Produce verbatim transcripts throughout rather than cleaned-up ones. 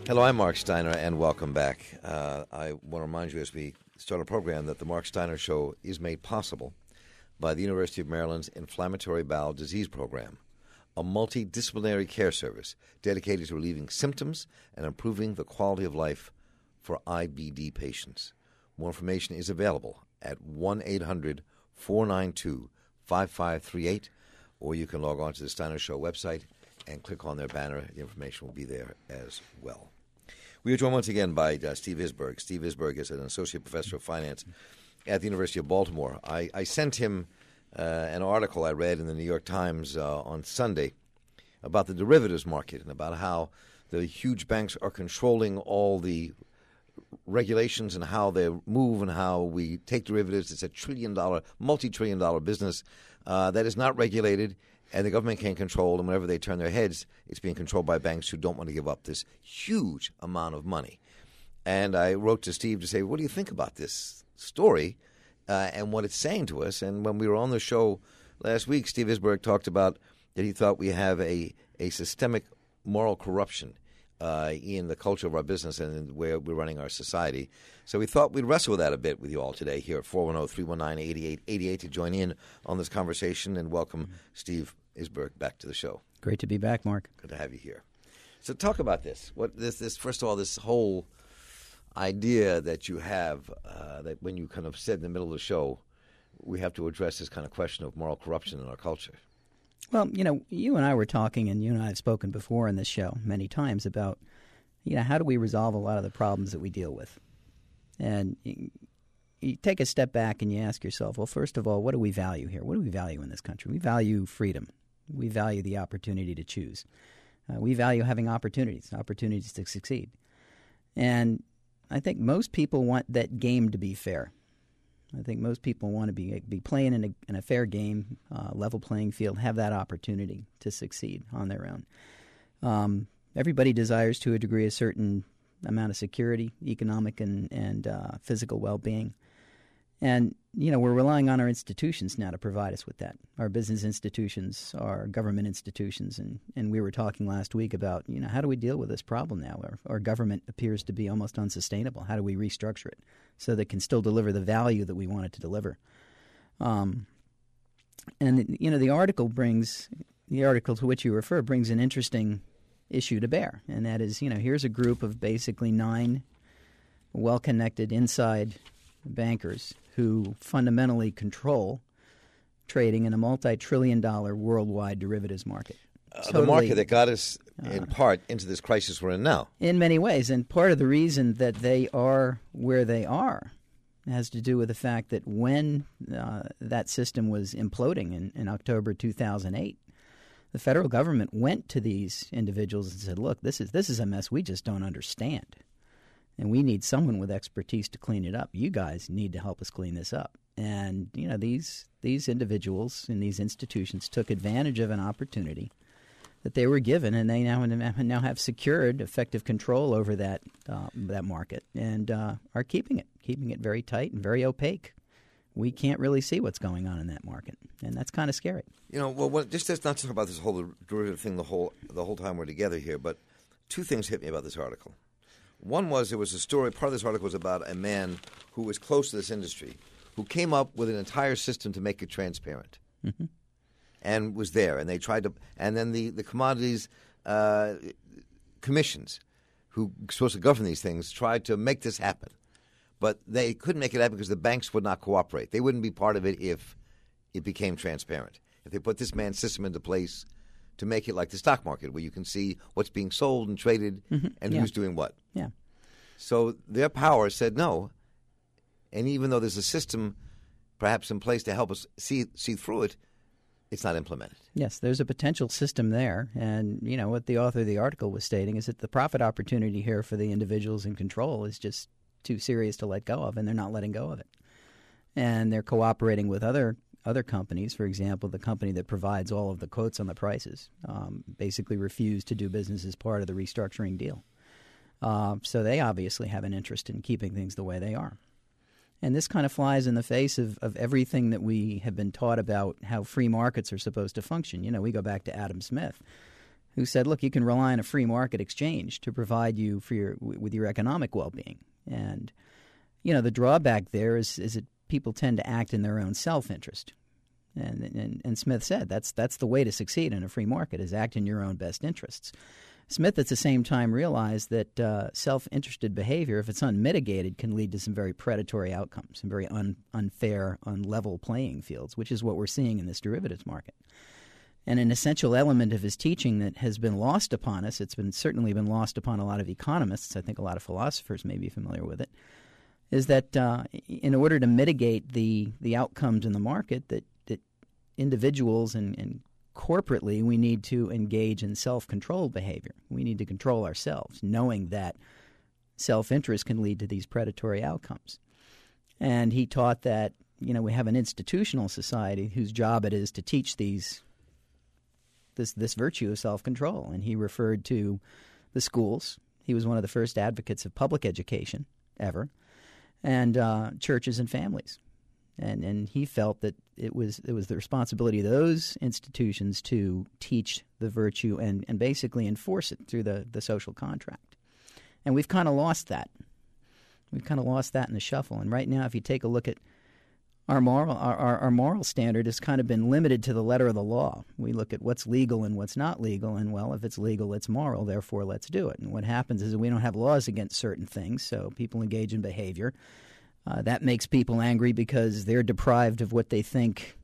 Hello, I'm Mark Steiner, and welcome back. Uh, I want to remind you as we start our program that the Mark Steiner Show is made possible by the University of Maryland's Inflammatory Bowel Disease Program, a multidisciplinary care service dedicated to relieving symptoms and improving the quality of life for I B D patients. More information is available at one eight hundred four nine two five five three eight, or you can log on to the Steiner Show website and click on their banner. The information will be there as well. We are joined once again by uh, Steve Isberg. Steve Isberg is an associate professor of finance at the University of Baltimore. I, I sent him uh, an article I read in the New York Times uh, on Sunday about the derivatives market and about how the huge banks are controlling all the regulations and how they move and how we take derivatives. It's a trillion-dollar, multi-trillion dollar business uh, that is not regulated, and the government can't control, and whenever they turn their heads, it's being controlled by banks who don't want to give up this huge amount of money. And I wrote to Steve to say, what do you think about this story uh, and what it's saying to us? And when we were on the show last week, Steve Isberg talked about that he thought we have a, a systemic moral corruption uh, in the culture of our business and where we're running our society. So we thought we'd wrestle with that a bit with you all today here at four one zero, three one nine, eight eight eight eight to join in on this conversation and welcome Steve Isberg back to the show. Great to be back, Mark. Good to have you here. So talk about this. What this this first of all, this whole idea that you have uh, that when you kind of said in the middle of the show, we have to address this kind of question of moral corruption in our culture. Well, you know, you and I were talking, and you and I have spoken before in this show many times about, you know, how do we resolve a lot of the problems that we deal with? And you, you take a step back and you ask yourself, well, first of all, what do we value here? What do we value in this country? We value freedom. We value the opportunity to choose. Uh, we value having opportunities, opportunities to succeed. And I think most people want that game to be fair. I think most people want to be be playing in a, in a fair game, uh, level playing field, have that opportunity to succeed on their own. Um, everybody desires to a degree a certain amount of security, economic and, and uh, physical well-being. And, you know, we're relying on our institutions now to provide us with that, our business institutions, our government institutions. And, and we were talking last week about, you know, how do we deal with this problem now? Our, our government appears to be almost unsustainable. How do we restructure it so that it can still deliver the value that we want it to deliver? Um, and, you know, the article brings, the article to which you refer brings an interesting issue to bear. And that is, you know, here's a group of basically nine well-connected inside bankers who fundamentally control trading in a multi-trillion dollar worldwide derivatives market. Uh, totally, the market that got us, in uh, part, into this crisis we're in now. In many ways. And part of the reason that they are where they are has to do with the fact that when uh, that system was imploding in, in October two thousand eight, the federal government went to these individuals and said, look, this is this is a mess we just don't understand. And we need someone with expertise to clean it up. You guys need to help us clean this up. And, you know, these these individuals in these institutions took advantage of an opportunity that they were given, and they now now have secured effective control over that uh, that market and uh, are keeping it, keeping it very tight and very opaque. We can't really see what's going on in that market, and that's kind of scary. You know, well, what, just let's not talk about this whole derivative thing the whole the whole time we're together here, but two things hit me about this article. One was there was a story, part of this article was about a man who was close to this industry, who came up with an entire system to make it transparent, mm-hmm. and was there. And they tried to, and then the, the commodities uh, commissions, who are supposed to govern these things, tried to make this happen. But they couldn't make it happen because the banks would not cooperate. They wouldn't be part of it if it became transparent. If they put this man's system into place to make it like the stock market, where you can see what's being sold and traded mm-hmm. and yeah. who's doing what. Yeah. So their power said no. And even though there's a system perhaps in place to help us see see through it, it's not implemented. Yes, there's a potential system there. And, you know, what the author of the article was stating is that the profit opportunity here for the individuals in control is just too serious to let go of, and they're not letting go of it. And they're cooperating with other Other companies, for example, the company that provides all of the quotes on the prices, um, basically refused to do business as part of the restructuring deal. Uh, so they obviously have an interest in keeping things the way they are. And this kind of flies in the face of, of everything that we have been taught about how free markets are supposed to function. You know, we go back to Adam Smith, who said, look, you can rely on a free market exchange to provide you for your with your economic well-being. And, you know, the drawback there is, is that people tend to act in their own self-interest. And, and and Smith said that's that's the way to succeed in a free market, is act in your own best interests. Smith, at the same time, realized that uh, self-interested behavior, if it's unmitigated, can lead to some very predatory outcomes, some very un, unfair, unlevel playing fields, which is what we're seeing in this derivatives market. And an essential element of his teaching that has been lost upon us, it's been certainly been lost upon a lot of economists, I think a lot of philosophers may be familiar with it, is that uh, in order to mitigate the, the outcomes in the market, that, that individuals and, and corporately, we need to engage in self-controlled behavior. We need to control ourselves, knowing that self-interest can lead to these predatory outcomes. And he taught that, you know, we have an institutional society whose job it is to teach these this this virtue of self-control. And he referred to the schools. He was one of the first advocates of public education ever, and uh, churches and families. And and he felt that it was it was the responsibility of those institutions to teach the virtue and, and basically enforce it through the, the social contract. And we've kind of lost that. We've kind of lost that in the shuffle. And right now, if you take a look at our moral our, our, our moral standard has kind of been limited to the letter of the law. We look at what's legal and what's not legal, and, well, if it's legal, it's moral, therefore let's do it. And what happens is we don't have laws against certain things, so people engage in behavior. Uh, that makes people angry because they're deprived of what they think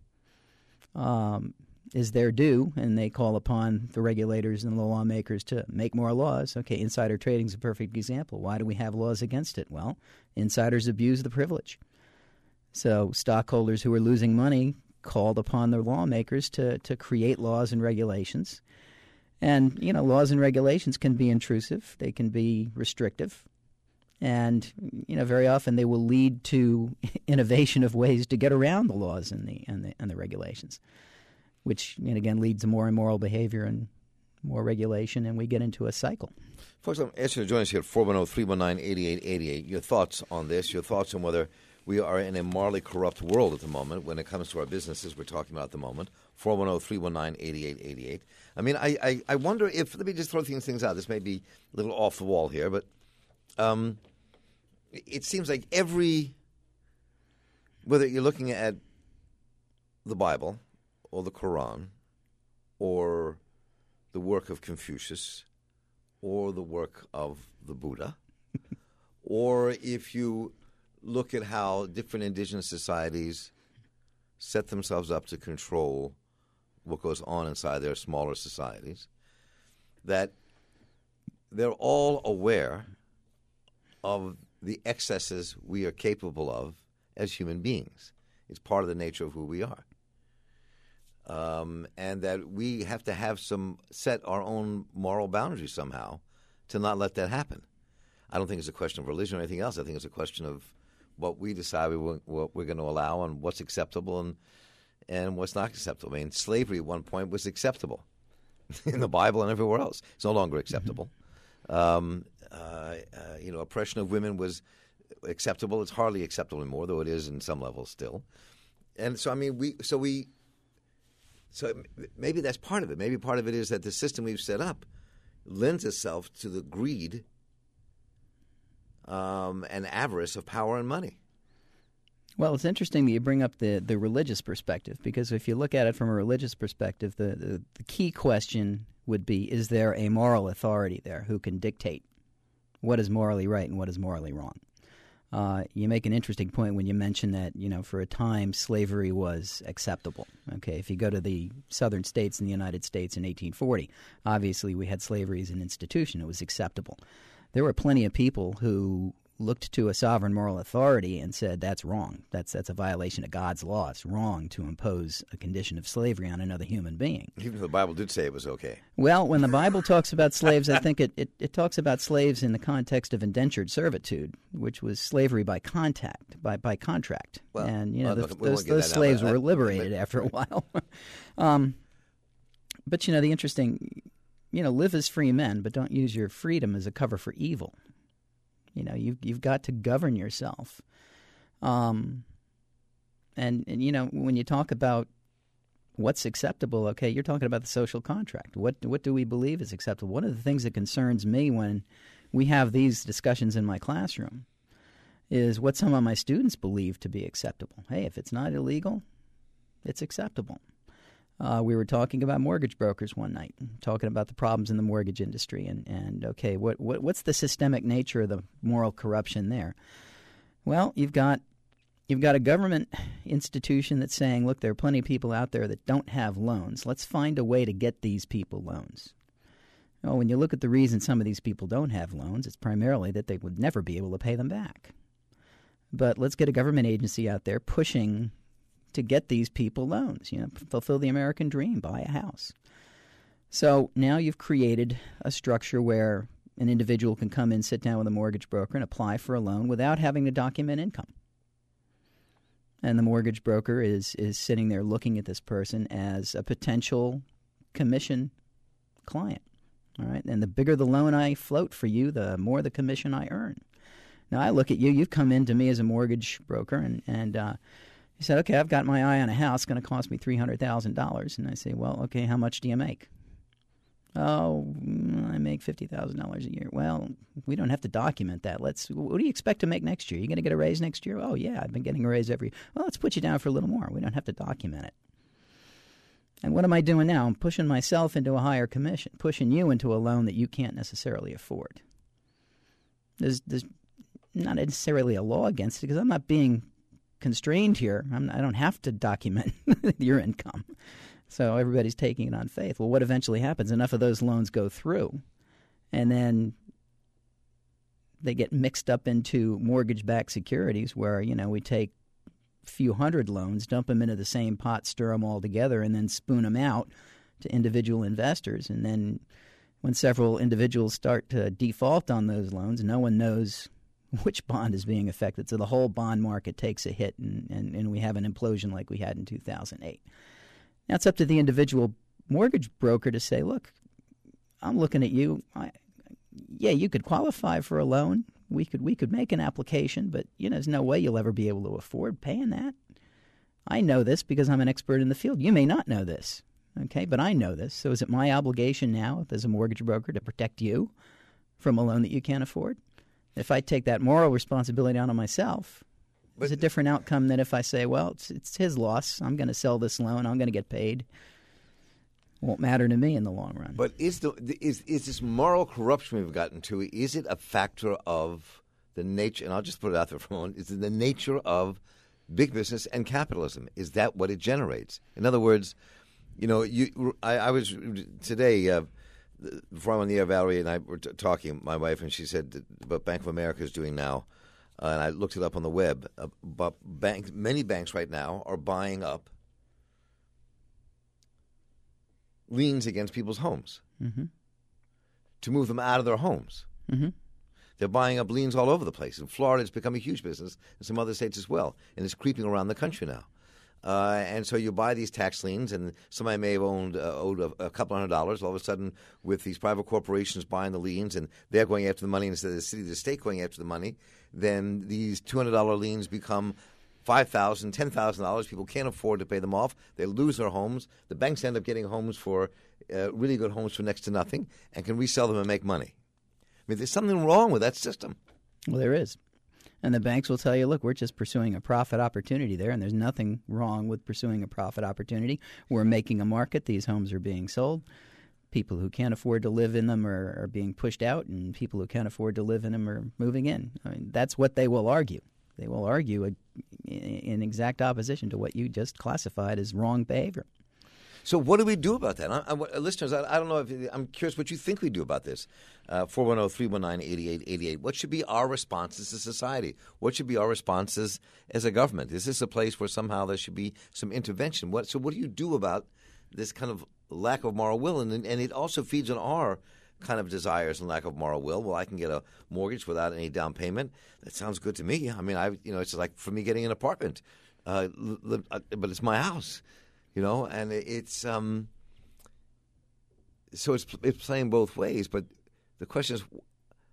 um, is their due, and they call upon the regulators and the lawmakers to make more laws. Okay, insider trading is a perfect example. Why do we have laws against it? Well, insiders abuse the privilege. So stockholders who are losing money called upon their lawmakers to, to create laws and regulations. And, you know, laws and regulations can be intrusive. They can be restrictive. And, you know, very often they will lead to innovation of ways to get around the laws and the and the, and the regulations, which, and again, leads to more immoral behavior and more regulation, and we get into a cycle. Folks, I'm asking you to join us here at four one zero, three one nine, eight eight eight eight. Your thoughts on this, your thoughts on whether we are in a morally corrupt world at the moment when it comes to our businesses we're talking about at the moment. four one zero, three one nine, eight eight eight eight. I mean, I, I, I wonder if, let me just throw these things out. This may be a little off the wall here, but um, it seems like every, whether you're looking at the Bible or the Quran or the work of Confucius or the work of the Buddha, or if you look at how different indigenous societies set themselves up to control what goes on inside their smaller societies, that they're all aware of the excesses we are capable of as human beings. It's part of the nature of who we are. Um, and that we have to have some, set our own moral boundaries somehow to not let that happen. I don't think it's a question of religion or anything else. I think it's a question of what we decide we, what we're going to allow and what's acceptable and and what's not acceptable. I mean, slavery at one point was acceptable in the Bible and everywhere else. It's no longer acceptable. Mm-hmm. Um, uh, uh, you know, oppression of women was acceptable. It's hardly acceptable anymore, though it is in some levels still. And so, I mean, we so we so maybe that's part of it. Maybe part of it is that the system we've set up lends itself to the greed Um, and avarice of power and money. Well, it's interesting that you bring up the, the religious perspective, because if you look at it from a religious perspective, the, the, the key question would be, is there a moral authority there who can dictate what is morally right and what is morally wrong? Uh, you make an interesting point when you mention that, you know, for a time slavery was acceptable. Okay, if you go to the southern states in the United States in eighteen forty, obviously we had slavery as an institution. It was acceptable. There were plenty of people who looked to a sovereign moral authority and said, that's wrong. That's that's a violation of God's law. It's wrong to impose a condition of slavery on another human being. Even though the Bible did say it was okay. Well, when the Bible talks about slaves, I think it, it, it talks about slaves in the context of indentured servitude, which was slavery by contact, by, by contract. Well, and, you know, well, the, we those, those slaves were liberated after a while. um, but, you know, the interesting... You know, live as free men, but don't use your freedom as a cover for evil. You know, you've, you've got to govern yourself. Um, and, and, you know, when you talk about what's acceptable? Okay, you're talking about the social contract. What what do we believe is acceptable? One of the things that concerns me when we have these discussions in my classroom is what some of my students believe to be acceptable. Hey, if it's not illegal, it's acceptable. Uh, we were talking about mortgage brokers one night, talking about the problems in the mortgage industry, and, and okay, what, what what's the systemic nature of the moral corruption there? Well, you've got you've got a government institution that's saying, look, there are plenty of people out there that don't have loans. Let's find a way to get these people loans. Well, when you look at the reason some of these people don't have loans, it's primarily that they would never be able to pay them back. But let's get a government agency out there pushing to get these people loans, you know, fulfill the American dream, buy a house. So now you've created a structure where an individual can come in, sit down with a mortgage broker, and apply for a loan without having to document income. And the mortgage broker is is sitting there looking at this person as a potential commission client. All right, and the bigger the loan I float for you, the more the commission I earn. Now I look at you. You've come in to me as a mortgage broker, and and uh, you said, okay, I've got my eye on a house. It's going to cost me three hundred thousand dollars. And I say, well, okay, how much do you make? Oh, I make fifty thousand dollars a year. Well, we don't have to document that. Let's. What do you expect to make next year? You going to get a raise next year? Oh, yeah, I've been getting a raise every year. Well, let's put you down for a little more. We don't have to document it. And what am I doing now? I'm pushing myself into a higher commission, pushing you into a loan that you can't necessarily afford. There's, there's not necessarily a law against it because I'm not being constrained here. I'm, I don't have to document your income. So everybody's taking it on faith. Well, what eventually happens, enough of those loans go through, and then they get mixed up into mortgage-backed securities where, you know, we take a few hundred loans, dump them into the same pot, stir them all together, and then spoon them out to individual investors. And then when several individuals start to default on those loans, no one knows which bond is being affected. So the whole bond market takes a hit, and, and, and we have an implosion like we had in two thousand eight. Now it's up to the individual mortgage broker to say, look, I'm looking at you. I, yeah, you could qualify for a loan. We could we could make an application, but you know, there's no way you'll ever be able to afford paying that. I know this because I'm an expert in the field. You may not know this, okay, but I know this. So is it my obligation now as a mortgage broker to protect you from a loan that you can't afford? If I take that moral responsibility on myself, but it's a different outcome than if I say, well, it's, it's his loss. I'm going to sell this loan. I'm going to get paid. Won't matter to me in the long run. But is the is is this moral corruption we've gotten to, is it a factor of the nature, and I'll just put it out there for a moment, is it the nature of big business and capitalism? Is that what it generates? In other words, you know, you I, I was today, uh, before I went on the air, Valerie and I were t- talking, my wife, and she said what Bank of America is doing now, uh, and I looked it up on the web, uh, but banks, many banks right now are buying up liens against people's homes mm-hmm. to move them out of their homes. Mm-hmm. They're buying up liens all over the place. In Florida, it's become a huge business, and some other states as well, and it's creeping around the country now. Uh, and so you buy these tax liens, and somebody may have owned, uh, owed a, a couple hundred dollars. All of a sudden, with these private corporations buying the liens, and they're going after the money instead of the city, the state going after the money, then these two hundred dollars liens become five thousand dollars, ten thousand dollars. People can't afford to pay them off. They lose their homes. The banks end up getting homes for uh, really good homes for next to nothing and can resell them and make money. I mean, there's something wrong with that system. Well, there is. And the banks will tell you, look, we're just pursuing a profit opportunity there, and there's nothing wrong with pursuing a profit opportunity. We're making a market. These homes are being sold. People who can't afford to live in them are, are being pushed out, and people who can't afford to live in them are moving in. I mean, that's what they will argue. They will argue a, in exact opposition to what you just classified as wrong behavior. So what do we do about that? I, I, listeners, I, I don't know if I'm curious what you think we do about this. Uh, four one zero, three one nine, eight eight eight eight. What should be our response as a society? What should be our responses as a government? Is this a place where somehow there should be some intervention? What, so what do you do about this kind of lack of moral will? And, and it also feeds on our kind of desires and lack of moral will. Well, I can get a mortgage without any down payment. That sounds good to me. I mean, I you know, it's like for me getting an apartment, uh, li- but it's my house. You know, and it's um, so it's it's playing both ways. But the question is,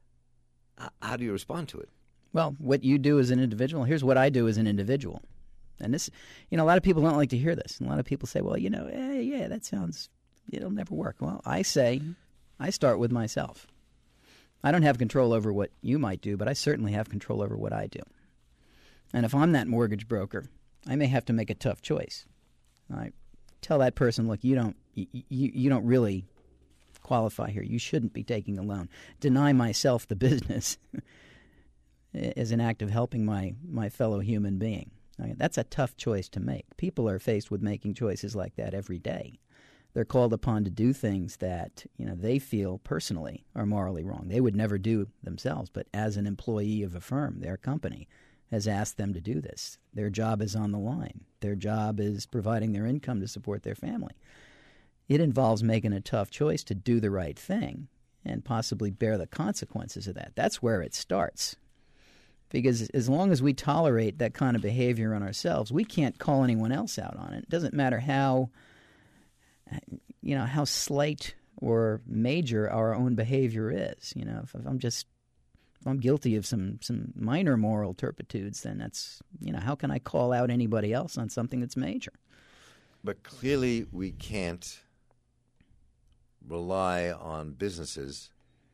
how do you respond to it? Well, what you do as an individual, here's what I do as an individual. And this, you know, a lot of people don't like to hear this. And a lot of people say, well, you know, eh, yeah, that sounds, it'll never work. Well, I say, I start with myself. I don't have control over what you might do, but I certainly have control over what I do. And if I'm that mortgage broker, I may have to make a tough choice. I tell that person, look, you don't, you, you, you don't really qualify here. You shouldn't be taking a loan. Deny myself the business as an act of helping my, my fellow human being. I mean, that's a tough choice to make. People are faced with making choices like that every day. They're called upon to do things that, you know, they feel personally are morally wrong. They would never do themselves, but as an employee of a firm, their company has asked them to do this. Their job is on the line. Their job is providing their income to support their family. It involves making a tough choice to do the right thing and possibly bear the consequences of that. That's where it starts. Because as long as we tolerate that kind of behavior on ourselves, we can't call anyone else out on it. It doesn't matter how, you know, how slight or major our own behavior is. You know, if, if I'm just, if I'm guilty of some, some minor moral turpitudes, then that's, you know, how can I call out anybody else on something that's major? But clearly we can't rely on businesses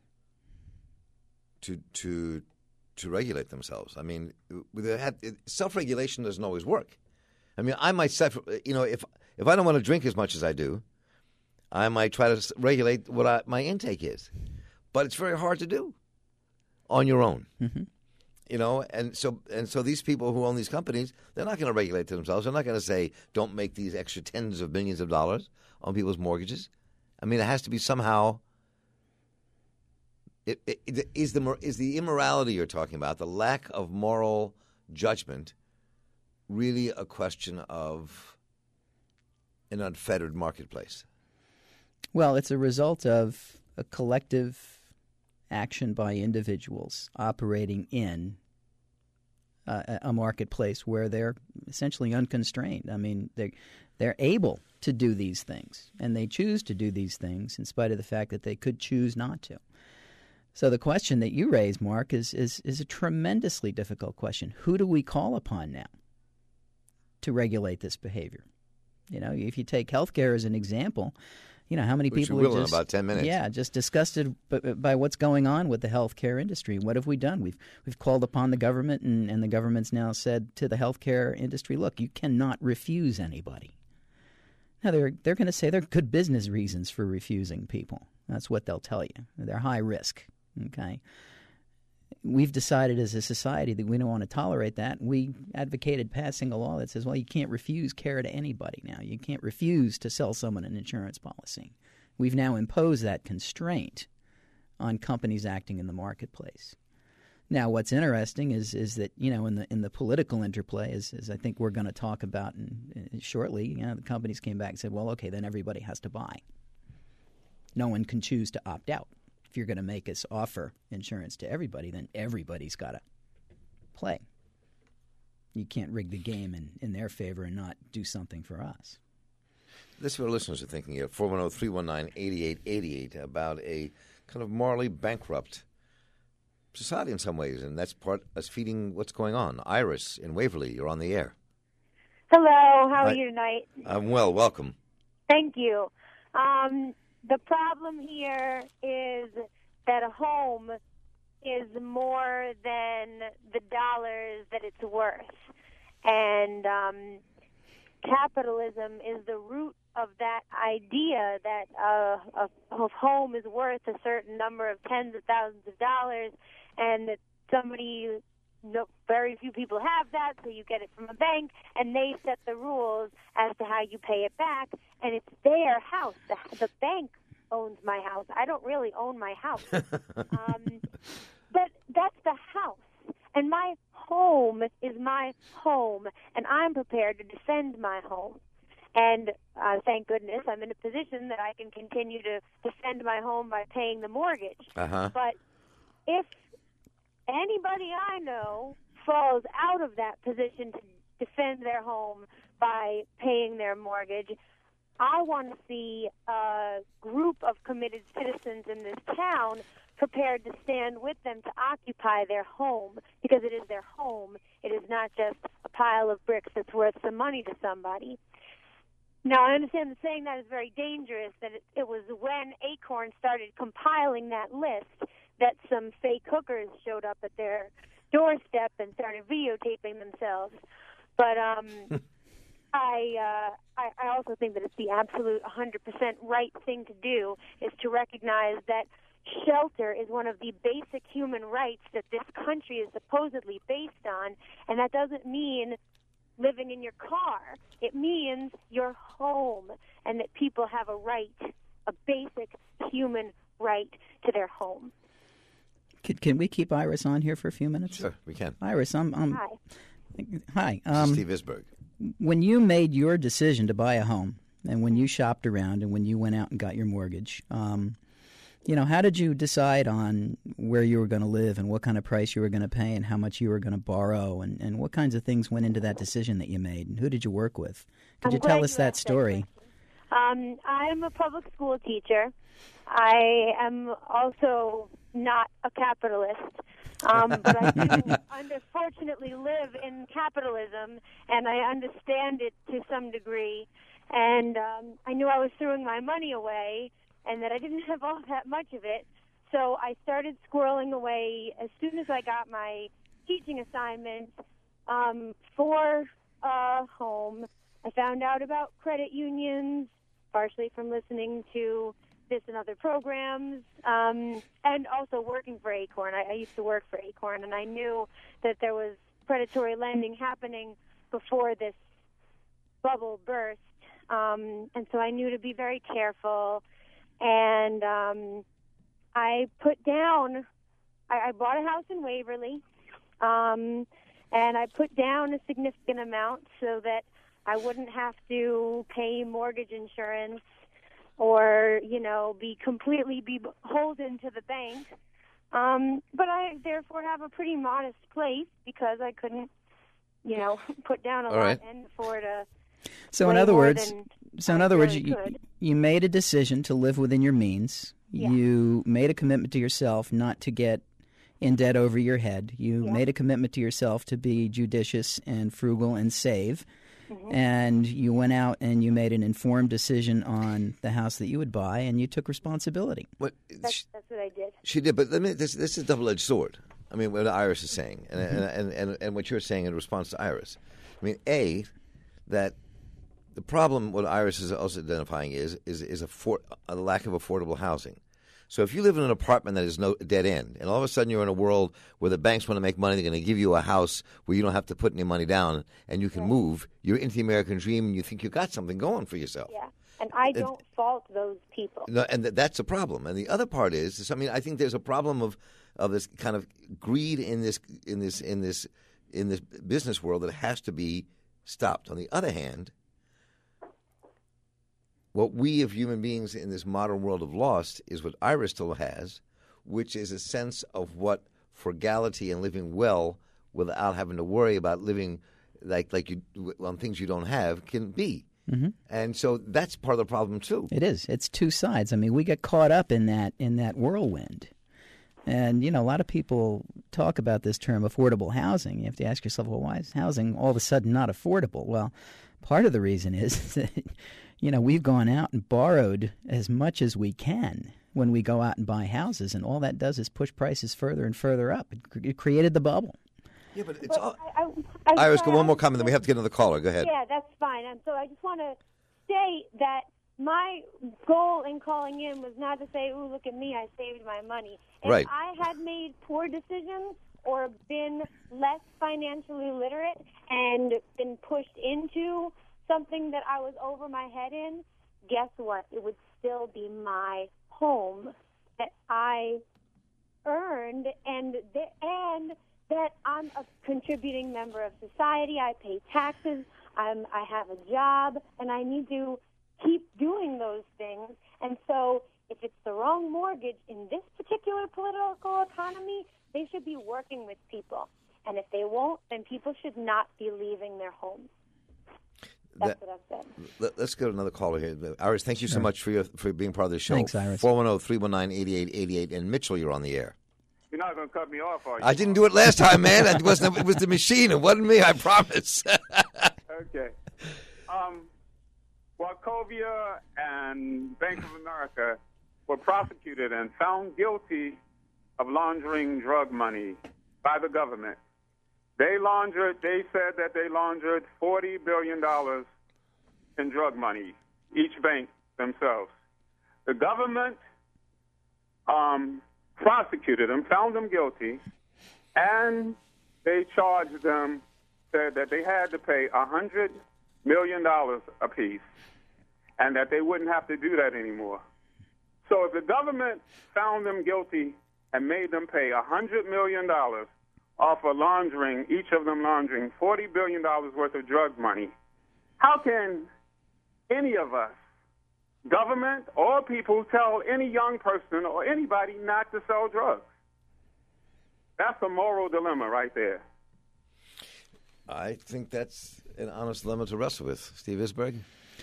to to to regulate themselves. I mean, self-regulation doesn't always work. I mean, I might self, you know, if if I don't want to drink as much as I do, I might try to regulate what I, my intake is. But it's very hard to do on your own. Mm-hmm. You know, and so and so these people who own these companies, they're not going to regulate themselves. They're not going to say, don't make these extra tens of millions of dollars on people's mortgages. I mean, it has to be somehow. It, it, it, is the is the immorality you're talking about, the lack of moral judgment, really a question of an unfettered marketplace? Well, it's a result of a collective action by individuals operating in uh, a marketplace where they're essentially unconstrained. I mean, they they're able to do these things, and they choose to do these things in spite of the fact that they could choose not to. So the question that you raise, Mark, is, is is a tremendously difficult question. Who do we call upon now to regulate this behavior? You know, if you take healthcare as an example, you know, how many Which people we will are just, in about ten minutes. Yeah, just disgusted by, by what's going on with the healthcare industry. What have we done? We've we've called upon the government, and, and the government's now said to the healthcare industry, look, you cannot refuse anybody. Now, they're, they're going to say there are good business reasons for refusing people. That's what they'll tell you. They're high risk. Okay, we've decided as a society that we don't want to tolerate that. We advocated passing a law that says, well, you can't refuse care to anybody now. You can't refuse to sell someone an insurance policy. We've now imposed that constraint on companies acting in the marketplace. Now, what's interesting is is that, you know, in the in the political interplay, as, as I think we're going to talk about in, in shortly, you know, the companies came back and said, well, okay, then everybody has to buy. No one can choose to opt out. If you're going to make us offer insurance to everybody, then everybody's got to play. You can't rig the game in, in their favor and not do something for us. This is what our listeners are thinking of. four one zero, three one nine, eight eight eight eight about a kind of morally bankrupt society in some ways, and that's part us feeding what's going on. Iris in Waverly, you're on the air. Hello, how Hi. are you tonight? I'm well, welcome. Thank you. Um, the problem here is that a home is more than the dollars that it's worth. And um, capitalism is the root of that idea that uh, a, a home is worth a certain number of tens of thousands of dollars, and that somebody, no, very few people have that, so you get it from a bank, and they set the rules as to how you pay it back, and it's their house. The, the bank owns my house. I don't really own my house. um, but that's the house. And my home is my home, and I'm prepared to defend my home. And uh, thank goodness I'm in a position that I can continue to defend my home by paying the mortgage. Uh-huh. But if anybody I know falls out of that position to defend their home by paying their mortgage, I want to see a group of committed citizens in this town prepared to stand with them to occupy their home, because it is their home. It is not just a pile of bricks that's worth some money to somebody. Now, I understand that saying that is very dangerous, that it, it was when Acorn started compiling that list that some fake hookers showed up at their doorstep and started videotaping themselves. But um, I, uh, I I also think that it's the absolute one hundred percent right thing to do is to recognize that shelter is one of the basic human rights that this country is supposedly based on, and that doesn't mean living in your car. It means your home, and that people have a right, a basic human right to their home. Can, can we keep Iris on here for a few minutes? Sure, we can. Iris, I'm... I'm Hi. Hi. This Um, is Steve Isberg. when you made your decision to buy a home, and when you shopped around, and when you went out and got your mortgage, um, you know, how did you decide on where you were going to live and what kind of price you were going to pay and how much you were going to borrow, and, and what kinds of things went into that decision that you made, and who did you work with? Could I'm you glad tell us you that asked that story? Um, I'm a public school teacher. I am also not a capitalist, um, but I do unfortunately live in capitalism, and I understand it to some degree. And um, I knew I was throwing my money away, and that I didn't have all that much of it. So I started squirreling away as soon as I got my teaching assignment um, for a home. I found out about credit unions, partially from listening to this and other programs, um, and also working for Acorn. I, I used to work for Acorn, and I knew that there was predatory lending happening before this bubble burst. Um, and so I knew to be very careful. And um, I put down, I, I bought a house in Waverly, um, and I put down a significant amount so that I wouldn't have to pay mortgage insurance or, you know, be completely beholden to the bank. Um, but I, therefore, have a pretty modest place because I couldn't, you know, put down a All lot right. and afford a So in way other more words, than so in I other words, really you, could. you made a decision to live within your means. Yeah. You made a commitment to yourself not to get in debt over your head. You Yeah. made a commitment to yourself to be judicious and frugal and save. Mhm. And you went out and you made an informed decision on the house that you would buy, and you took responsibility. What, That's, she, that's what I did. she did, but let me, this, this is a double-edged sword. I mean, what Iris is saying, and, and, and, and, and what you're saying in response to Iris. I mean, A, that the problem, what Iris is also identifying is is is a, for, a lack of affordable housing. So if you live in an apartment that is no dead end, and all of a sudden you're in a world where the banks want to make money, they're going to give you a house where you don't have to put any money down, and you can Right. move, you're into the American dream, and you think you got something going for yourself. Yeah. And I don't fault those people. No, and th- that's a problem. And the other part is, is, I mean, I think there's a problem of, of this kind of greed in this in this in this in this business world that has to be stopped. On the other hand, what we as human beings in this modern world have lost is what Iris still has, which is a sense of what frugality and living well without having to worry about living like like you on things you don't have can be. Mm-hmm. And so that's part of the problem too. It is. It's two sides. I mean, we get caught up in that in that whirlwind. And, you know, a lot of people talk about this term affordable housing. You have to ask yourself, well, why is housing all of a sudden not affordable? Well, part of the reason is that, you know, we've gone out and borrowed as much as we can when we go out and buy houses, and all that does is push prices further and further up. It, cr- it created the bubble. Yeah, but it's But all. I, I, I, Iris, I- go one more comment, then we have to get another caller. Go ahead. Yeah, that's fine. And so I just want to say that my goal in calling in was not to say, ooh, look at me, I saved my money. If Right. I had made poor decisions or been less financially literate and been pushed into something that I was over my head in, guess what? It would still be my home that I earned and th- and that I'm a contributing member of society. I pay taxes. I'm, I have a job, and I need to keep doing those things. And so if it's the wrong mortgage in this particular political economy, they should be working with people. And if they won't, then people should not be leaving their homes. That's That- what I've said. Let, let's go to another caller here. Iris, thank you so much for your for being part of the show. Thanks, Iris. four one zero, three one nine, eight eight eight eight. And Mitchell, you're on the air. You're not going to cut me off, are you? I didn't do it last time, man. It wasn't. It was the machine. It wasn't me. I promise. Okay. Um, Wachovia and Bank of America were prosecuted and found guilty of laundering drug money by the government. They laundered. They said that they laundered forty billion dollars in drug money, each bank themselves. The government um, prosecuted them, found them guilty, and they charged them, said that they had to pay one hundred million dollars apiece, and that they wouldn't have to do that anymore. So if the government found them guilty and made them pay one hundred million dollars off of laundering, each of them laundering forty billion dollars worth of drug money, how can any of us, government or people, tell any young person or anybody not to sell drugs? That's a moral dilemma right there. I think that's an honest dilemma to wrestle with. Steve Isberg?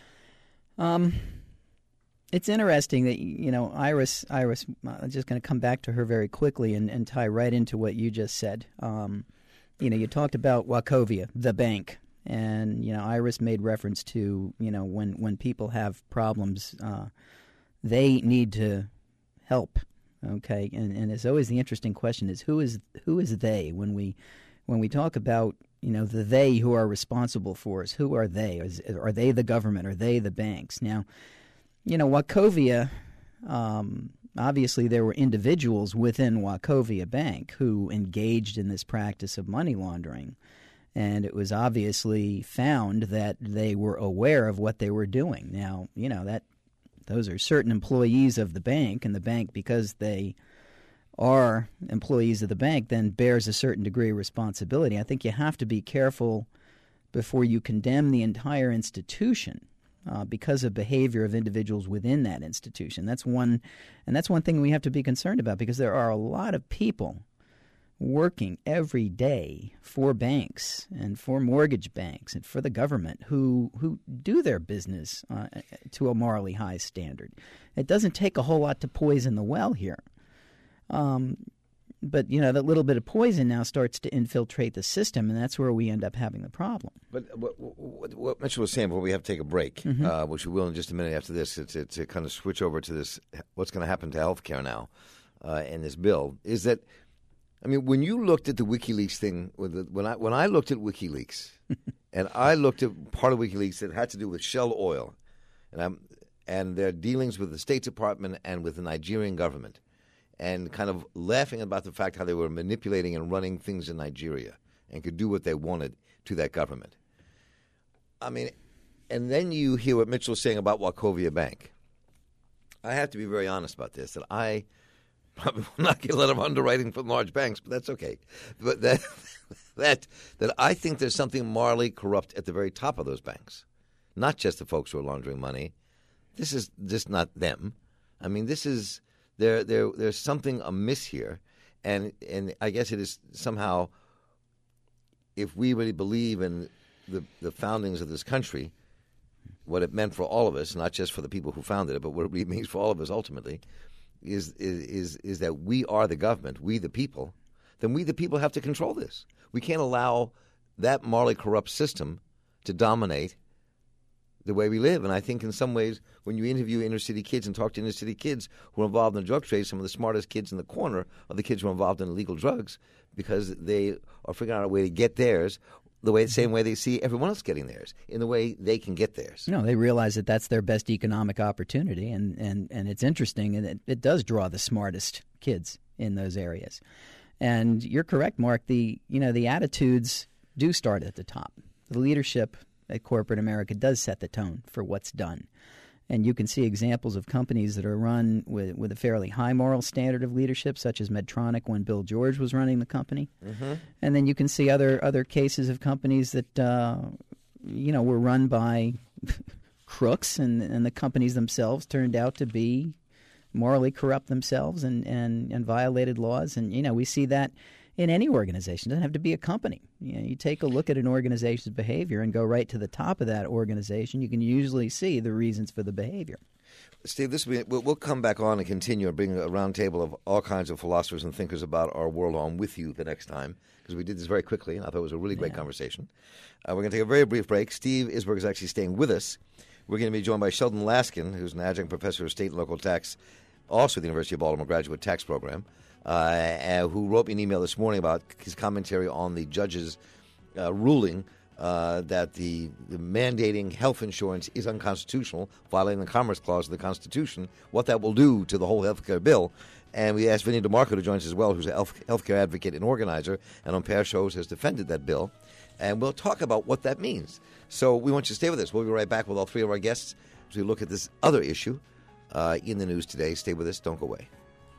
Um, it's interesting that, you know, Iris, Iris, I'm just going to come back to her very quickly and, and tie right into what you just said. Um, you know, you talked about Wachovia, the bank, and, you know, Iris made reference to, you know, when, when people have problems, uh, they need to help, okay? And, and it's always the interesting question is who is who is they when we when we talk about, you know, the they who are responsible for us? Who are they? Is, are they the government? Are they the banks? Now, you know, Wachovia, um, obviously there were individuals within Wachovia Bank who engaged in this practice of money laundering, and it was obviously found that they were aware of what they were doing. Now, you know, that those are certain employees of the bank, and the bank, because they are employees of the bank, then bears a certain degree of responsibility. I think you have to be careful before you condemn the entire institution uh, because of behavior of individuals within that institution. That's one, and that's one thing we have to be concerned about, because there are a lot of people working every day for banks and for mortgage banks and for the government who who do their business uh, to a morally high standard. It doesn't take a whole lot to poison the well here. Um, but, you know, that little bit of poison now starts to infiltrate the system, and that's where we end up having the problem. But what, what, what Mitchell was saying before we have to take a break, mm-hmm. uh, which we will in just a minute after this, to, to, to kind of switch over to this, what's going to happen to health care now uh, in this bill, is that, I mean, when you looked at the WikiLeaks thing, with the, when I when I looked at WikiLeaks, and I looked at part of WikiLeaks that had to do with Shell Oil, and I'm, and their dealings with the State Department and with the Nigerian government, and kind of laughing about the fact how they were manipulating and running things in Nigeria and could do what they wanted to that government. I mean, and then you hear what Mitchell was saying about Wachovia Bank. I have to be very honest about this, that I probably will not get a lot of underwriting from large banks, but that's okay. But that that that I think there's something morally corrupt at the very top of those banks, not just the folks who are laundering money. This is just not them. I mean, this is there. There, there's something amiss here, and and I guess it is somehow, if we really believe in the the foundings of this country, what it meant for all of us, not just for the people who founded it, but what it really means for all of us ultimately, is is is that we are the government, we the people, then we the people have to control this. We can't allow that morally corrupt system to dominate the way we live. And I think in some ways, when you interview inner city kids and talk to inner city kids who are involved in the drug trade, some of the smartest kids in the corner are the kids who are involved in illegal drugs because they are figuring out a way to get theirs the way, the same way they see everyone else getting theirs, in the way they can get theirs. No, they realize that that's their best economic opportunity, and, and, and it's interesting, and it, it does draw the smartest kids in those areas. And you're correct, Mark. The you know the attitudes do start at the top. The leadership at corporate America does set the tone for what's done. And you can see examples of companies that are run with, with a fairly high moral standard of leadership, such as Medtronic when Bill George was running the company. Mm-hmm. And then you can see other other cases of companies that, uh, you know, were run by crooks, and, and the companies themselves turned out to be morally corrupt themselves and, and, and violated laws. And, you know, we see that in any organization. It doesn't have to be a company. You know, you take a look at an organization's behavior and go right to the top of that organization. You can usually see the reasons for the behavior. Steve, this will be, we'll, we'll come back on and continue and bring a round table of all kinds of philosophers and thinkers about our world on with you the next time, because we did this very quickly, and I thought it was a really great yeah. conversation. Uh, we're going to take a very brief break. Steve Isberg is actually staying with us. We're going to be joined by Sheldon Laskin, who's an adjunct professor of state and local tax, also at the University of Baltimore Graduate Tax Program, uh, who wrote me an email this morning about his commentary on the judge's uh, ruling uh, that the, the mandating health insurance is unconstitutional, violating the Commerce Clause of the Constitution, what that will do to the whole health care bill. And we asked Vinny DeMarco to join us as well, who's a health, healthcare advocate and organizer, and on past shows has defended that bill. And we'll talk about what that means. So we want you to stay with us. We'll be right back with all three of our guests as we look at this other issue uh, in the news today. Stay with us. Don't go away.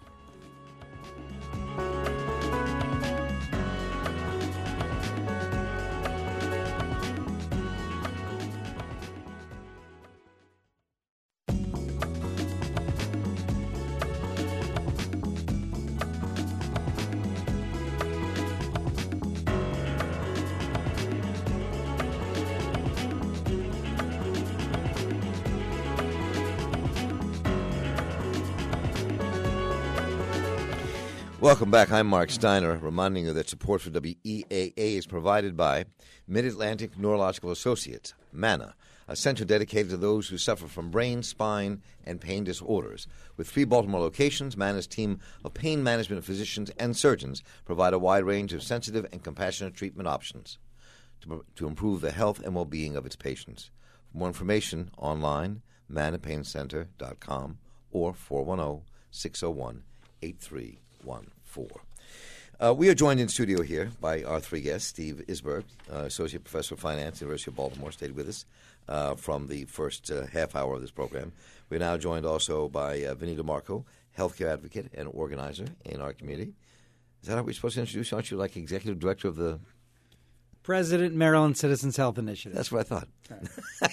Welcome back. I'm Mark Steiner, reminding you that support for W E A A is provided by Mid-Atlantic Neurological Associates, MANA, a center dedicated to those who suffer from brain, spine, and pain disorders. With three Baltimore locations, MANA's team of pain management physicians and surgeons provide a wide range of sensitive and compassionate treatment options to, to improve the health and well-being of its patients. For more information, online, mana pain center dot com or four one zero, six zero one, eight three one four. Uh, we are joined in studio here by our three guests. Steve Isberg, uh, Associate Professor of Finance, University of Baltimore, stayed with us uh, from the first uh, half hour of this program. We're now joined also by uh, Vinny DeMarco, healthcare advocate and organizer in our community. Is that how we're supposed to introduce you? Aren't you like Executive Director of the... President, Maryland Citizens Health Initiative. That's what I thought. Right.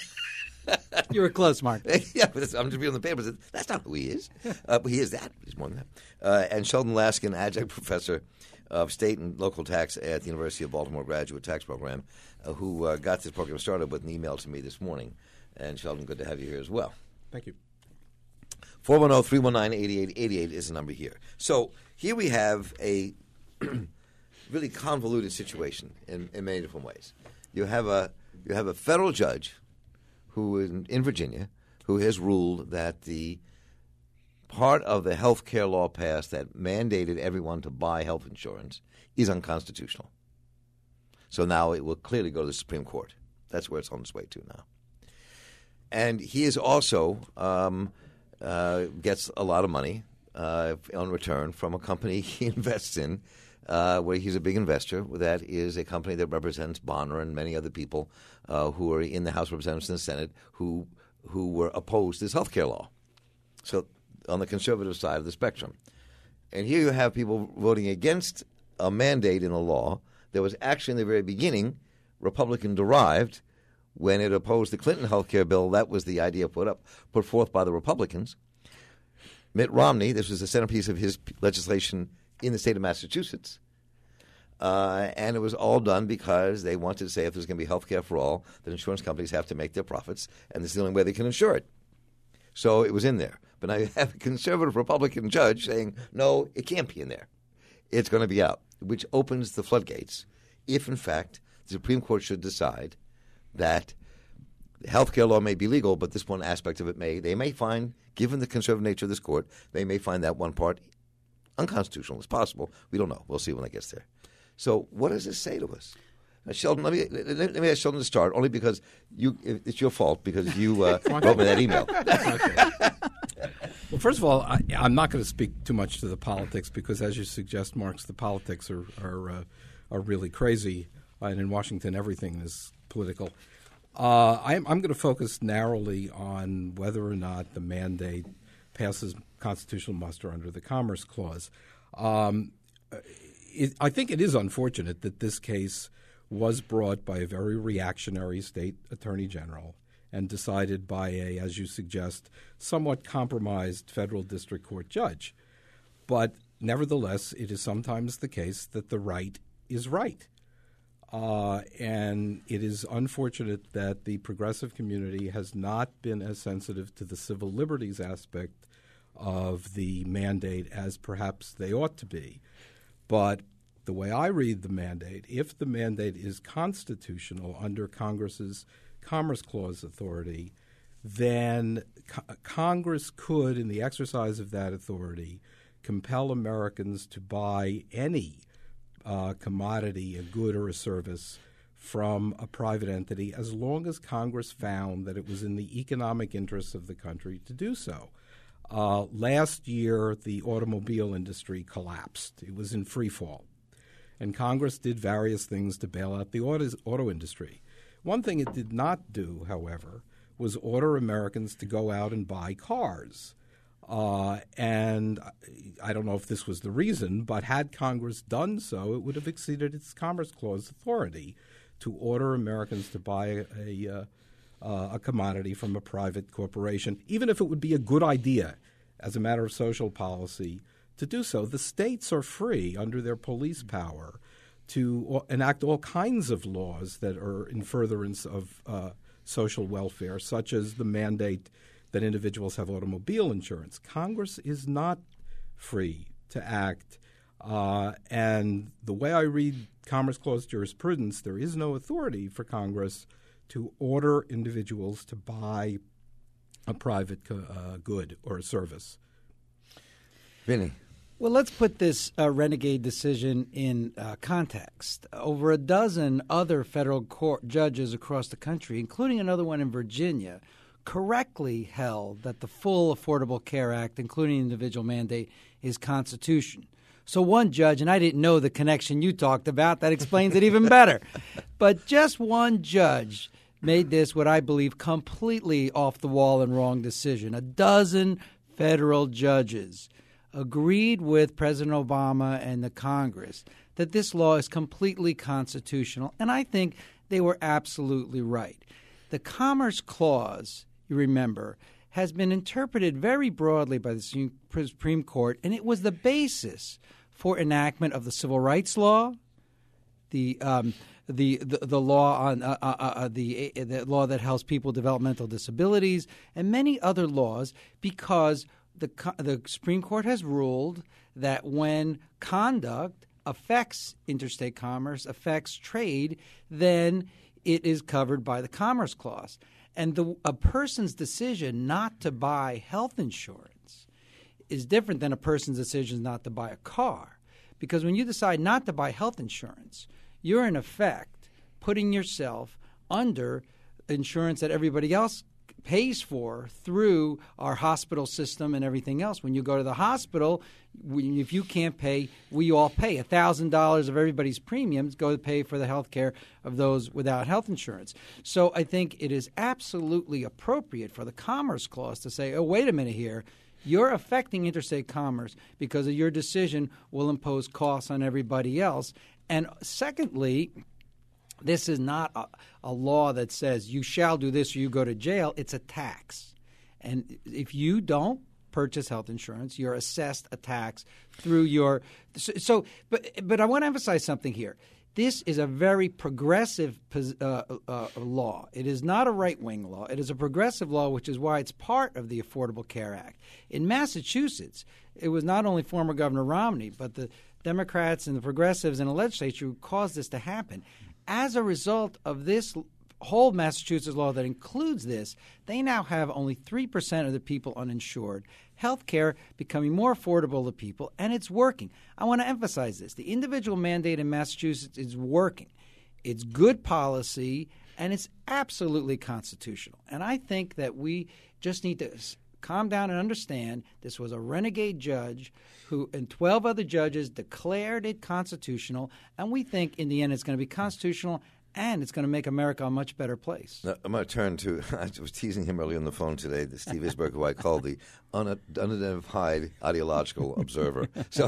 You were close, Mark. Yeah, but I'm just reading the papers. That's not who he is. Uh, but he is that. He's more than that. Uh, and Sheldon Laskin, adjunct professor of state and local tax at the University of Baltimore Graduate Tax Program, uh, who uh, got this program started with an email to me this morning. And Sheldon, good to have you here as well. Thank you. four one zero, three one nine, eight eight eight eight is the number here. So here we have a really convoluted situation in, in many different ways. You have a you have a federal judge who in, in Virginia, who has ruled that the part of the health care law passed that mandated everyone to buy health insurance is unconstitutional. So now it will clearly go to the Supreme Court. That's where it's on its way to now. And he is also um, uh, gets a lot of money uh, on return from a company he invests in, Uh, where he's a big investor. That is a company that represents Bonner and many other people uh, who are in the House of Representatives and the Senate who who were opposed to this health care law. So on the conservative side of the spectrum. And here you have people voting against a mandate in a law that was actually in the very beginning Republican-derived. When it opposed the Clinton health care bill, that was the idea put up, put forth by the Republicans. Mitt Romney, this was the centerpiece of his legislation in the state of Massachusetts. Uh, and it was all done because they wanted to say if there's going to be health care for all, that insurance companies have to make their profits, and this is the only way they can insure it. So it was in there. But now you have a conservative Republican judge saying, no, it can't be in there. It's going to be out, which opens the floodgates if, in fact, the Supreme Court should decide that health care law may be legal, but this one aspect of it may. They may find, given the conservative nature of this court, they may find that one part unconstitutional. It's possible. We don't know. We'll see when it gets there. So what does this say to us? Now, Sheldon, let me let me ask Sheldon to start, only because you it's your fault because you uh, wrote me that email. Well, first of all, I, I'm not going to speak too much to the politics because, as you suggest, Marks, the politics are are, uh, are really crazy, and in Washington everything is political. Uh, I'm, I'm going to focus narrowly on whether or not the mandate passes constitutional muster under the Commerce Clause. Um, it, I think it is unfortunate that this case was brought by a very reactionary state attorney general and decided by a, as you suggest, somewhat compromised federal district court judge. But nevertheless, it is sometimes the case that the right is right. Uh, and it is unfortunate that the progressive community has not been as sensitive to the civil liberties aspect of the mandate as perhaps they ought to be. But the way I read the mandate, if the mandate is constitutional under Congress's Commerce Clause authority, then co- Congress could, in the exercise of that authority, compel Americans to buy any uh, commodity, a good or a service, from a private entity as long as Congress found that it was in the economic interests of the country to do so. Uh, last year, the automobile industry collapsed. It was in free fall. And Congress did various things to bail out the auto, auto industry. One thing it did not do, however, was order Americans to go out and buy cars. Uh, and I don't know if this was the reason, but had Congress done so, it would have exceeded its Commerce Clause authority to order Americans to buy a, a, uh, uh, a commodity from a private corporation, even if it would be a good idea as a matter of social policy to do so. The states are free under their police power to enact all kinds of laws that are in furtherance of uh, social welfare, such as the mandate that individuals have automobile insurance. Congress is not free to act. Uh, and the way I read Commerce Clause jurisprudence, there is no authority for Congress to order individuals to buy a private uh, good or a service. Vinny. Well, let's put this uh, renegade decision in uh, context. Over a dozen other federal court judges across the country, including another one in Virginia, correctly held that the full Affordable Care Act, including individual mandate, is constitutional. So one judge, and I didn't know the connection you talked about, that explains it even better. But just one judge made this what I believe completely off the wall and wrong decision. A dozen federal judges agreed with President Obama and the Congress that this law is completely constitutional, and I think they were absolutely right. The Commerce Clause, you remember, has been interpreted very broadly by the Supreme Court, and it was the basis for enactment of the Civil Rights Law, the um, the, the the law on uh, uh, uh, the the law that helps people with developmental disabilities, and many other laws, because the the Supreme Court has ruled that when conduct affects interstate commerce, affects trade, then it is covered by the Commerce Clause. And the, a person's decision not to buy health insurance is different than a person's decision not to buy a car. Because when you decide not to buy health insurance, you're in effect putting yourself under insurance that everybody else pays for through our hospital system and everything else. When you go to the hospital, we, if you can't pay, we all pay. one thousand dollars of everybody's premiums go to pay for the health care of those without health insurance. So I think it is absolutely appropriate for the Commerce Clause to say, oh, wait a minute here. You're affecting interstate commerce because of your decision will impose costs on everybody else. And secondly, this is not a, a law that says you shall do this or you go to jail. It's a tax. And if you don't purchase health insurance, you're assessed a tax through your so, – so, but, but I want to emphasize something here. This is a very progressive uh, uh, law. It is not a right-wing law. It is a progressive law, which is why it's part of the Affordable Care Act. In Massachusetts, it was not only former Governor Romney, but the Democrats and the progressives in the legislature who caused this to happen. As a result of this whole Massachusetts law that includes this, they now have only three percent of the people uninsured. Health care becoming more affordable to people, and it's working. I want to emphasize this. The individual mandate in Massachusetts is working. It's good policy, and it's absolutely constitutional. And I think that we just need to calm down and understand this was a renegade judge who and twelve other judges declared it constitutional, and we think in the end it's going to be constitutional and it's going to make America a much better place. Now, I'm going to turn to, I was teasing him earlier on the phone today, the Steve Isberg, who I call the un- unidentified ideological observer. So,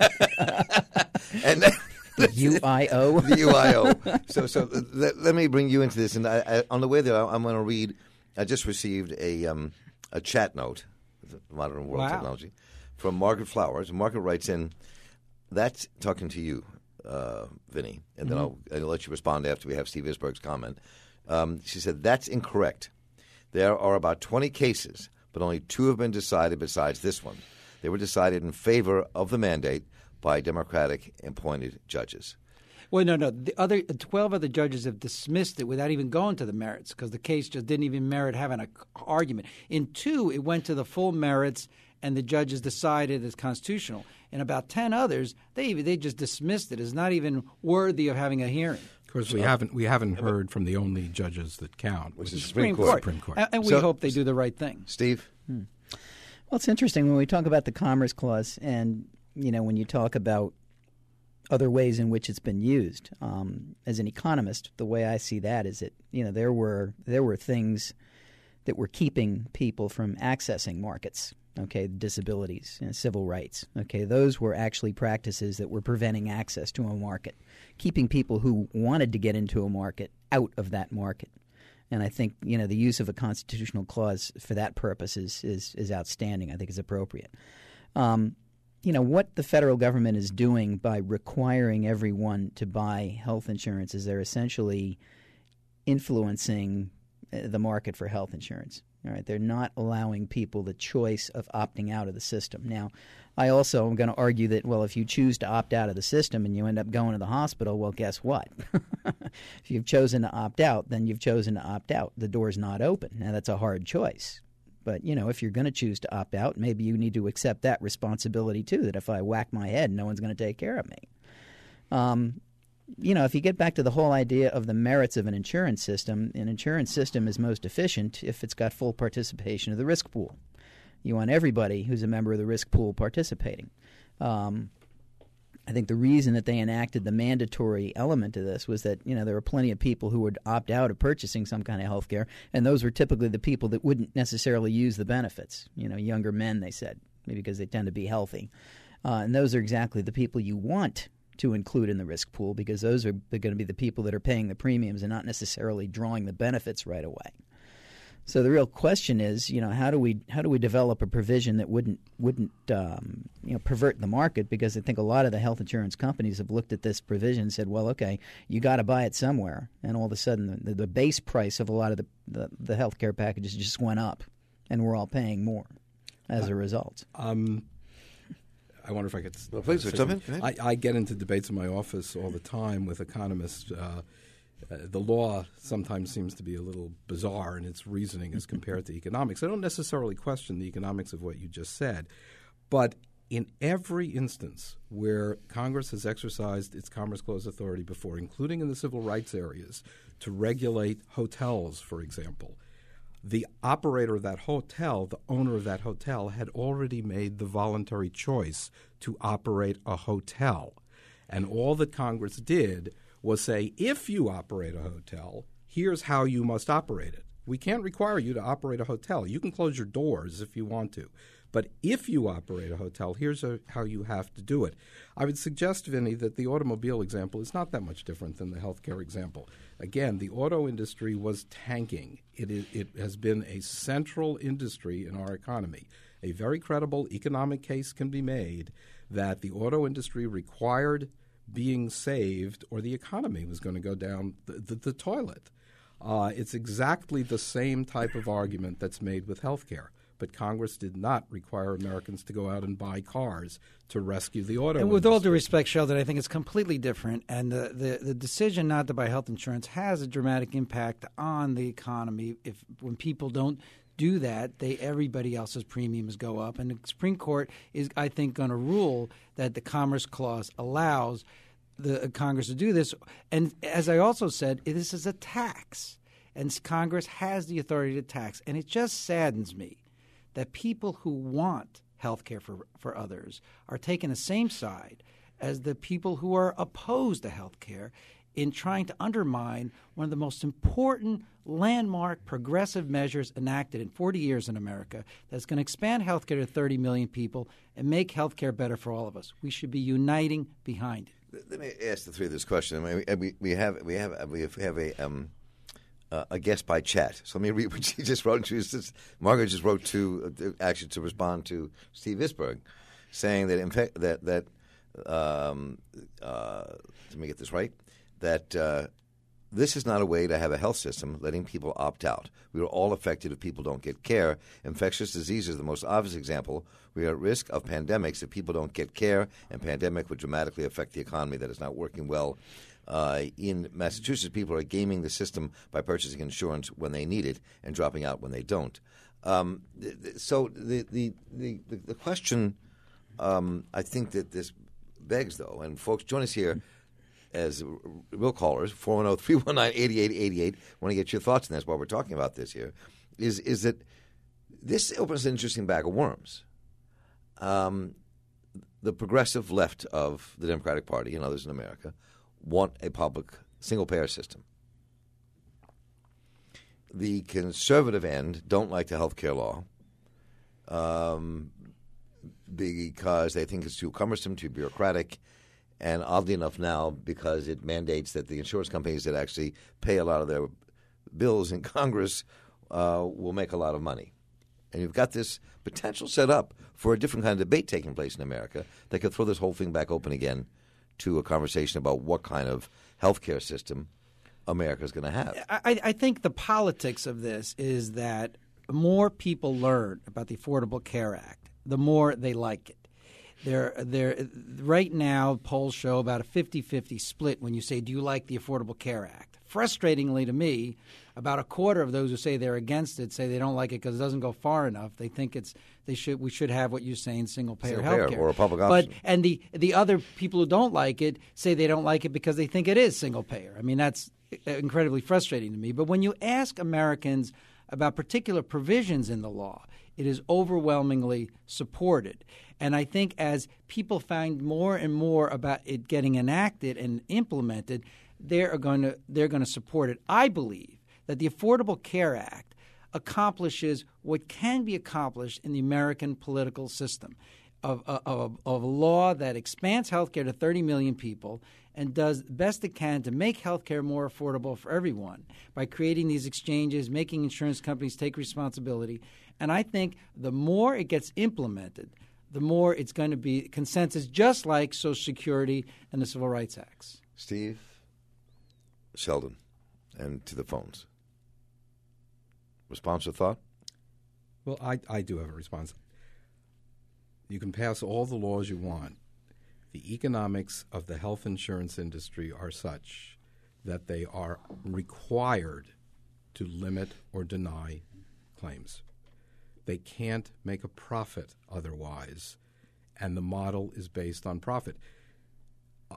and the U I O. The U I O. So, so let, let me bring you into this. And I, I, on the way there, I'm going to read, I just received a, um, a chat note, modern world wow. technology, from Margaret Flowers. Margaret writes in, that's talking to you, uh, Vinny, and then mm-hmm. I'll, I'll let you respond after we have Steve Isberg's comment. Um, she said, that's incorrect. There are about twenty cases, but only two have been decided besides this one. They were decided in favor of the mandate by Democratic appointed judges. Well, no, no. The other twelve other judges have dismissed it without even going to the merits because the case just didn't even merit having an argument. In two, it went to the full merits, and the judges decided it's constitutional. In about ten others, they they just dismissed it as not even worthy of having a hearing. Of course, we haven't we haven't heard from the only judges that count, which is the Supreme, Supreme Court. Court. Supreme Court. And, and we so, hope they do the right thing. Steve? Hmm. Well, it's interesting when we talk about the Commerce Clause and, you know, when you talk about other ways in which it's been used. Um, as an economist, the way I see that is that, you know, there were there were things that were keeping people from accessing markets, okay, disabilities and civil rights. Okay, those were actually practices that were preventing access to a market, keeping people who wanted to get into a market out of that market. And I think, you know, the use of a constitutional clause for that purpose is is, is outstanding. I think is appropriate. Um, you know, what the federal government is doing by requiring everyone to buy health insurance is they're essentially influencing the market for health insurance. All right, they're not allowing people the choice of opting out of the system. Now, I also am going to argue that, well, if you choose to opt out of the system and you end up going to the hospital, well, guess what? If you've chosen to opt out, then you've chosen to opt out. The door's not open. Now, that's a hard choice. But, you know, if you're going to choose to opt out, maybe you need to accept that responsibility, too, that if I whack my head, no one's going to take care of me. Um, you know, if you get back to the whole idea of the merits of an insurance system, an insurance system is most efficient if it's got full participation of the risk pool. You want everybody who's a member of the risk pool participating. Um, I think the reason that they enacted the mandatory element of this was that, you know, there were plenty of people who would opt out of purchasing some kind of health care, and those were typically the people that wouldn't necessarily use the benefits. You know, younger men, they said, maybe because they tend to be healthy. Uh, and those are exactly the people you want to include in the risk pool because those are going to be the people that are paying the premiums and not necessarily drawing the benefits right away. So the real question is, you know, how do we how do we develop a provision that wouldn't wouldn't um, you know pervert the market? Because I think a lot of the health insurance companies have looked at this provision and said, well, okay, you got to buy it somewhere, and all of a sudden the, the base price of a lot of the, the the health care packages just went up, and we're all paying more as a result. Um, I wonder if I could. Well, please, jump in. I, I get into debates in my office all the time with economists. Uh, Uh, the law sometimes seems to be a little bizarre in its reasoning as compared to economics. I don't necessarily question the economics of what you just said, but in every instance where Congress has exercised its Commerce Clause authority before, including in the civil rights areas, to regulate hotels, for example, the operator of that hotel, the owner of that hotel, had already made the voluntary choice to operate a hotel. And all that Congress did was say, if you operate a hotel, here's how you must operate it. We can't require you to operate a hotel. You can close your doors if you want to. But if you operate a hotel, here's a, how you have to do it. I would suggest, Vinny, that the automobile example is not that much different than the healthcare example. Again, the auto industry was tanking. It, is, it has been a central industry in our economy. A very credible economic case can be made that the auto industry required being saved or the economy was going to go down the, the, the toilet. Uh, it's exactly the same type of argument that's made with health care. But Congress did not require Americans to go out and buy cars to rescue the auto And with industry. all due respect, Sheldon, I think it's completely different. And the, the, the decision not to buy health insurance has a dramatic impact on the economy. If when people don't do that, they everybody else's premiums go up. And the Supreme Court is, I think, going to rule that the Commerce Clause allows the uh, Congress to do this. And as I also said, this is a tax. And Congress has the authority to tax. And it just saddens me that people who want health care for, for others are taking the same side as the people who are opposed to health care in trying to undermine one of the most important landmark progressive measures enacted in forty years in America that's going to expand health care to thirty million people and make health care better for all of us. We should be uniting behind it. Let me ask the three of this question. I mean, we, we have we have we have a um, uh, a guest by chat. So let me read what she just wrote. She just, Margaret just wrote to uh, actually to respond to Steve Isberg. saying that in fact that that um, uh, let me get this right that. Uh, This is not a way to have a health system letting people opt out. We are all affected if people don't get care. Infectious disease is the most obvious example. We are at risk of pandemics if people don't get care, and pandemic would dramatically affect the economy that is not working well. Uh, in Massachusetts, people are gaming the system by purchasing insurance when they need it and dropping out when they don't. Um, th- th- so the the, the, the, the question um, I think that this begs, though, and folks, join us here as real callers, four one zero, three one nine, eight eight eight eight. I want to get your thoughts on this while we're talking about this here, is is that this opens an interesting bag of worms. Um, the progressive left of the Democratic Party and others in America want a public single-payer system. The conservative end don't like the health care law um, because they think it's too cumbersome, too bureaucratic, and oddly enough now, because it mandates that the insurance companies that actually pay a lot of their bills in Congress uh, will make a lot of money. And you've got this potential set up for a different kind of debate taking place in America that could throw this whole thing back open again to a conversation about what kind of health care system America is going to have. I, I think the politics of this is that the more people learn about the Affordable Care Act, the more they like it. There, there. Right now, polls show about a fifty-fifty split when you say, do you like the Affordable Care Act? Frustratingly to me, about a quarter of those who say they're against it say they don't like it because it doesn't go far enough. They think it's they should we should have what you're saying, single-payer health care. Or a public option. But, and the, the other people who don't like it say they don't like it because they think it is single-payer. I mean, that's incredibly frustrating to me. But when you ask Americans about particular provisions in the law, it is overwhelmingly supported. And I think as people find more and more about it getting enacted and implemented, they're going to they're going to support it. I believe that the Affordable Care Act accomplishes what can be accomplished in the American political system of, of, of a law that expands health care to thirty million people and does the best it can to make health care more affordable for everyone by creating these exchanges, making insurance companies take responsibility. And I think the more it gets implemented, the more it's going to be consensus, just like Social Security and the Civil Rights Acts. Steve, Sheldon, and to the phones. Response or thought? Well, I, I do have a response. You can pass all the laws you want. The economics of the health insurance industry are such that they are required to limit or deny claims. They can't make a profit otherwise, and the model is based on profit. Uh,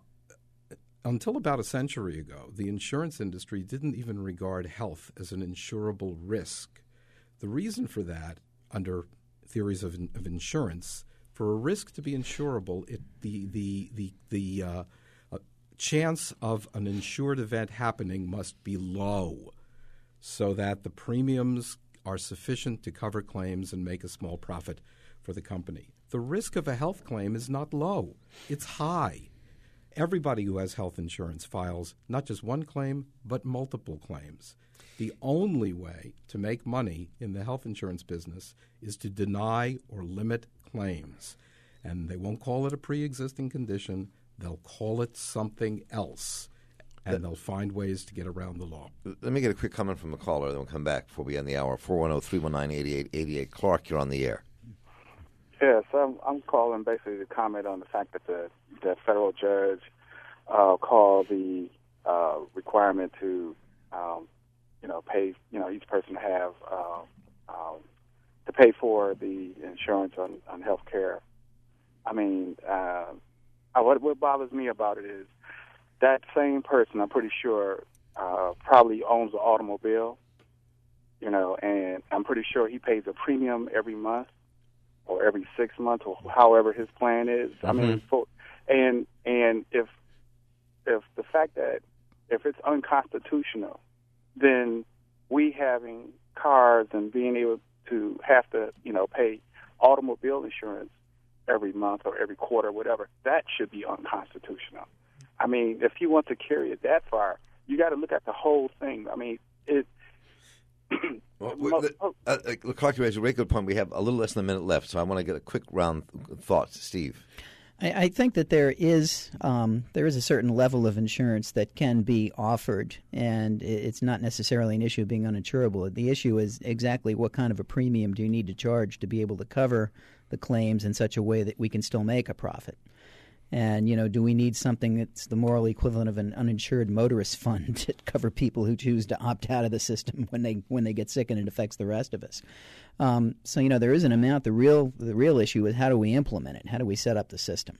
until about a century ago, the insurance industry didn't even regard health as an insurable risk. The reason for that, under theories of, of insurance, for a risk to be insurable, it, the the the the uh, uh, chance of an insured event happening must be low, so that the premiums are sufficient to cover claims and make a small profit for the company. The risk of a health claim is not low. It's high. Everybody who has health insurance files not just one claim, but multiple claims. The only way to make money in the health insurance business is to deny or limit claims. And they won't call it a pre-existing condition. They'll call it something else. And they'll find ways to get around the law. Let me get a quick comment from the caller, then we'll come back before we end the hour. four one zero, three one nine, eight eight eight eight. Clark, you're on the air. Yes, I'm, I'm calling basically to comment on the fact that the, the federal judge uh, called the uh, requirement to, um, you know, pay, you know, each person to have, uh, um, to pay for the insurance on, on health care. I mean, uh, what, what bothers me about it is, that same person, I'm pretty sure, uh, probably owns an automobile, you know, and I'm pretty sure he pays a premium every month or every six months or however his plan is. Mm-hmm. I mean, for, and and if if the fact that if it's unconstitutional, then we having cars and being able to have to, you know, pay automobile insurance every month or every quarter, or whatever, that should be unconstitutional. I mean, if you want to carry it that far, you got to look at the whole thing. I mean, it. Well, well, uh, uh, Clark, you raised a very good point. We have a little less than a minute left, so I want to get a quick round thoughts. Steve. I, I think that there is um, there is a certain level of insurance that can be offered, and it's not necessarily an issue of being uninsurable. The issue is exactly what kind of a premium do you need to charge to be able to cover the claims in such a way that we can still make a profit. And, you know, do we need something that's the moral equivalent of an uninsured motorist fund to cover people who choose to opt out of the system when they when they get sick and it affects the rest of us? Um, so, you know, there is an amount. The real the real issue is how do we implement it? How do we set up the system?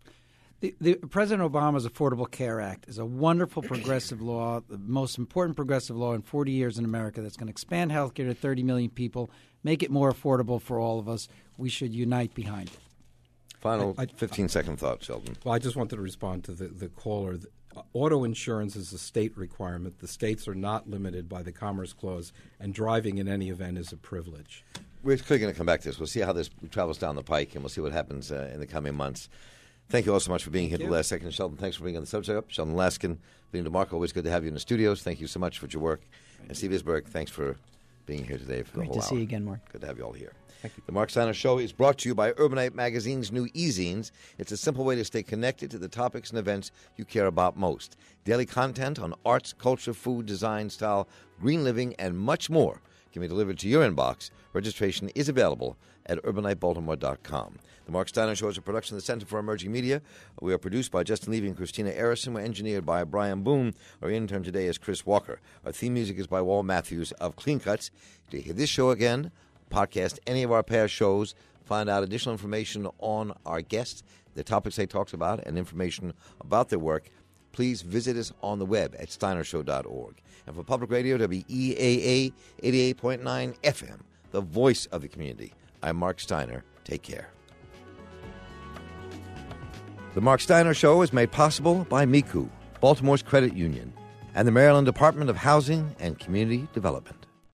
The, the President Obama's Affordable Care Act is a wonderful progressive law, the most important progressive law in forty years in America that's going to expand health care to thirty million people, make it more affordable for all of us. We should unite behind it. Final I, I, fifteen-second thought, Sheldon. Well, I just wanted to respond to the, the caller. The, uh, auto insurance is a state requirement. The states are not limited by the Commerce Clause, and driving in any event is a privilege. We're clearly going to come back to this. We'll see how this travels down the pike, and we'll see what happens uh, in the coming months. Thank you all so much for being here Thank the you. last second. Sheldon, thanks for being on the subject up. Sheldon Laskin, Vinny DeMarco, always good to have you in the studios. Thank you so much for your work. Thank and Steve Isberg, thanks for being here today for Great the whole to hour. see you again, Mark. Good to have you all here. Thank you. The Mark Steiner Show is brought to you by Urbanite Magazine's new e-zines. It's a simple way to stay connected to the topics and events you care about most. Daily content on arts, culture, food, design, style, green living, and much more can be delivered to your inbox. Registration is available at urbanite baltimore dot com. The Mark Steiner Show is a production of the Center for Emerging Media. We are produced by Justin Levy and Christina Arison. We're engineered by Brian Boone. Our intern today is Chris Walker. Our theme music is by Walt Matthews of Clean Cuts. To hear this show again, podcast any of our past shows, find out additional information on our guests, the topics they talked about, and information about their work, please visit us on the web at steiner show dot org. And for Public Radio, W E A A eighty-eight point nine F M, the voice of the community, I'm Mark Steiner. Take care. The Mark Steiner Show is made possible by M I C U, Baltimore's credit union, and the Maryland Department of Housing and Community Development.